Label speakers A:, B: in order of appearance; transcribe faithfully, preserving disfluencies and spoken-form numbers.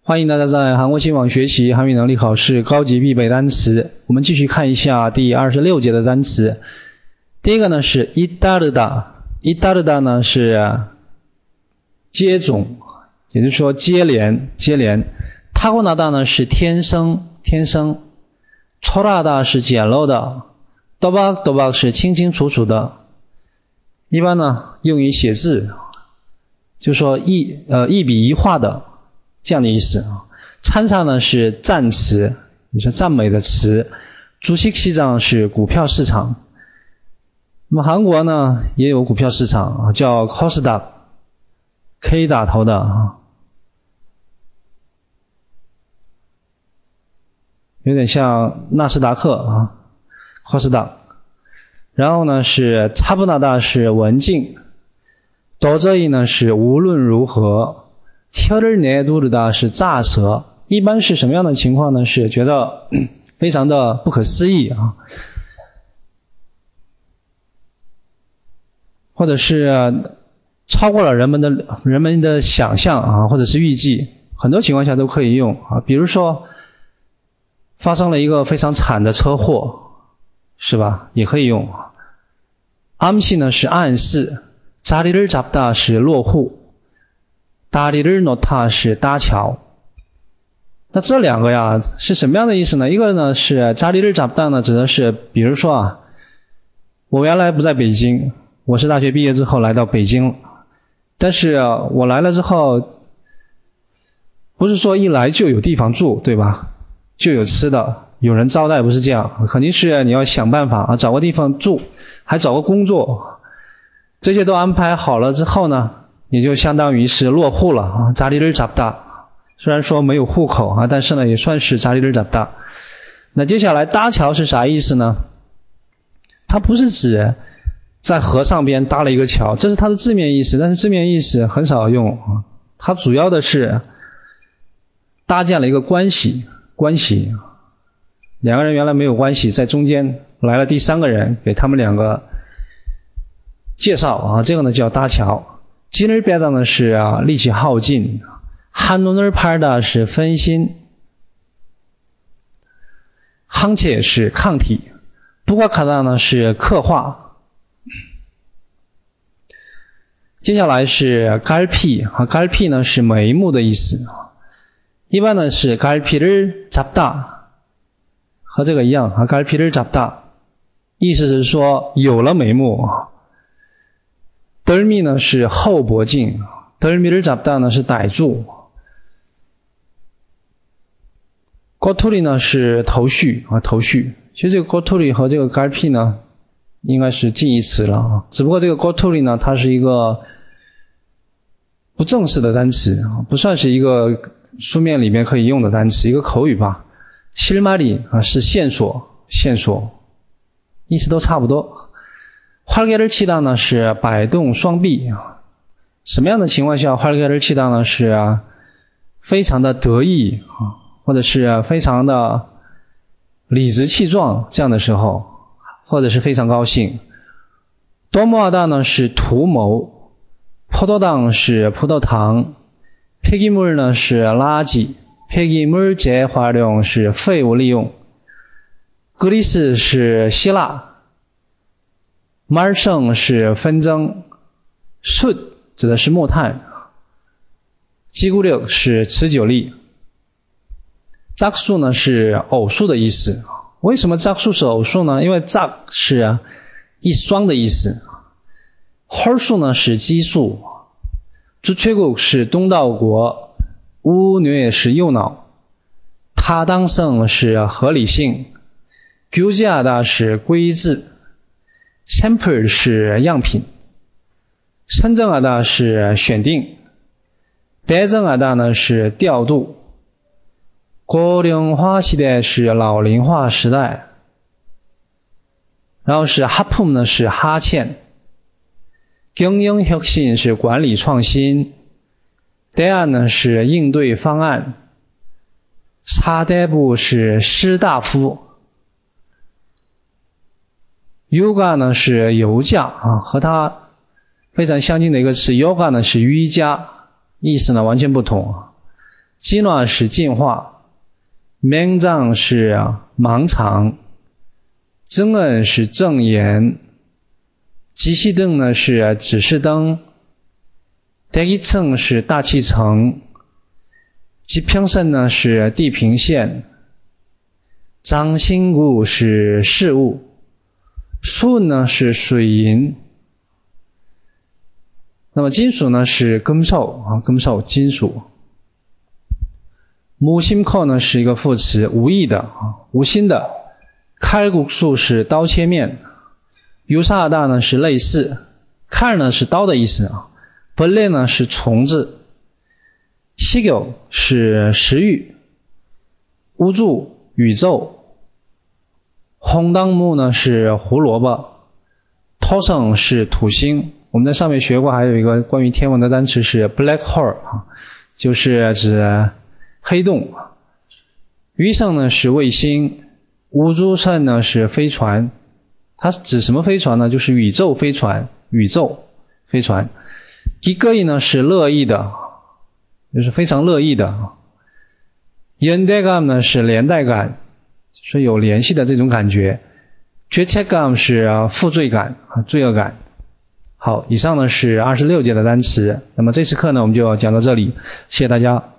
A: 欢迎大家在韩国新网学习韩语能力考试高级必备单词。我们继续看一下第二十六节的单词。第一个呢是이따르다，이따르다呢是接踵，也就是说接连接连。타고나다呢是天生天生。초라하다是简陋的。또박또박是清清楚楚的。一般呢用于写字，就是说一呃一笔一画的这样的意思。찬사呢是赞词，也是赞美的词。주식시장是股票市场。那么韩国呢也有股票市场，叫 코스닥， K 打头的啊，有点像纳斯达克啊 코스닥。然后呢是차분하다是文静。도저히呢是无论如何。혀를 내두르다是炸舌。一般是什么样的情况呢？是觉得非常的不可思议啊，或者是超过了人们的人们的想象啊，或者是预计，很多情况下都可以用啊。比如说发生了一个非常惨的车祸，是吧？也可以用。암시呢是暗示。자리를 잡다是落户。다리를 놓다是搭桥。那这两个呀是什么样的意思呢？一个呢是자리를 잡다呢指的是比如说啊，我原来不在北京，我是大学毕业之后来到北京，但是啊我来了之后不是说一来就有地方住，对吧？就有吃的，有人招待，不是这样，肯定是你要想办法啊，找个地方住，还找个工作，这些都安排好了之后呢，也就相当于是落户了啊。자리를 잡다，虽然说没有户口啊，但是呢也算是자리를 잡다。那接下来搭桥是啥意思呢？它不是指在河上边搭了一个桥，这是它的字面意思，但是字面意思很少用啊。它主要的是搭建了一个关系，关系，两个人原来没有关系，在中间来了第三个人，给他们两个介绍啊，这个呢叫搭桥。진을 빼다呢是啊力气耗尽。한눈을 팔다是分心。항체是抗体。부각하다呢是刻画。接下来是갈피啊，갈피呢是眉目的意思。一般呢是갈피를 잡다，和这个一样啊，갈피를 잡다，意思是说有了眉目。덜미呢是后脖颈，덜미를 잡다呢是逮住。꼬투리呢是头绪啊，头绪。其实这个 꼬투리 和这个 갈피 呢应该是近义词了啊，只不过这个 꼬투리 呢它是一个不正式的单词，不算是一个书面里面可以用的单词，一个口语吧。실마리啊是线索，线索，意思都差不多。활개를 치다呢是摆动双臂，什么样的情况下활개를 치다呢是啊非常的得意啊，或者是非常的理直气壮，这样的时候，或者是非常高兴。도모하다呢是图谋。포도당是葡萄糖。폐기물呢是垃圾。폐기물 재활용是废物利用。그리스是希腊。말썽是纷争。숯指的是木炭。지구력是持久力。짝수呢是偶数的意思。为什么짝수是偶数呢？因为짝是一双的意思。홀수呢是奇数。주최국是东道国。우뇌是右脑。타당성是合理性。규제하다是规制。sample 是样品。선정하다是选定。배정하다呢是调度。고령화 시대是老龄化时代。然后是하품呢是哈欠。경영혁신是管理创新。대안呢是应对方案。사대부是士大夫。yoga呢是油价啊，和它非常相近的一个词 yoga 呢是瑜伽，意思呢完全不同。 진화是进化，맹장是盲肠，正恩是正言，지시등呢是指示灯，대기층是大气层，지평선呢是地平线，장신구是事物，수呢是水银。那么金属呢是금속啊，금속金属。무심코呢是一个副词，无意的啊，无心的。칼국수是刀切面。유사하다呢是类似。칼呢是刀的意思啊。벌레呢是虫子。식욕是食欲。우주宇宙。홍당무呢是胡萝卜。토성是土星。我们在上面学过，还有一个关于天文的单词是 black hole 啊，就是指黑洞。위성呢是卫星，우주선呢是飞船。它指什么飞船呢？就是宇宙飞船，宇宙飞船。기꺼이呢是乐意的，就是非常乐意的。연대감呢是连带感，是有联系的这种感觉。죄책감是负罪感，罪恶感。好，以上呢是二十六节的单词。那么这次课呢我们就讲到这里，谢谢大家。